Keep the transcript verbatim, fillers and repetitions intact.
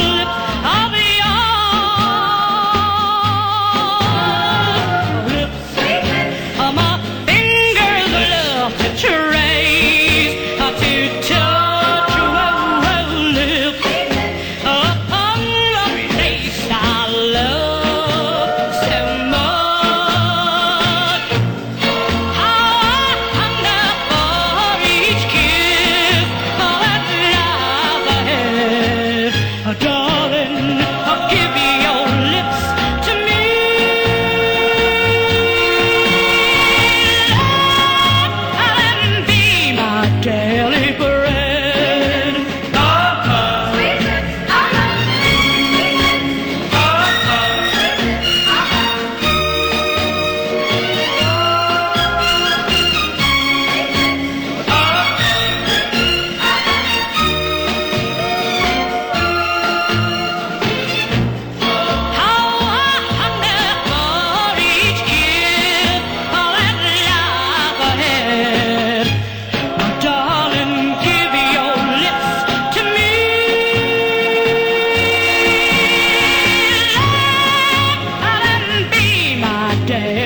lips of yours. Lips, uh, my fingers love to trace, uh, to touch, oh, oh, lips upon the place I love so much. How I hunger for each kiss that lies ahead. Oh, darling, oh, give your lips to me. Let them be my daily bread. How I hunger for each kiss that lies ahead. Oh, darling, give your lips to me. Let them be my day.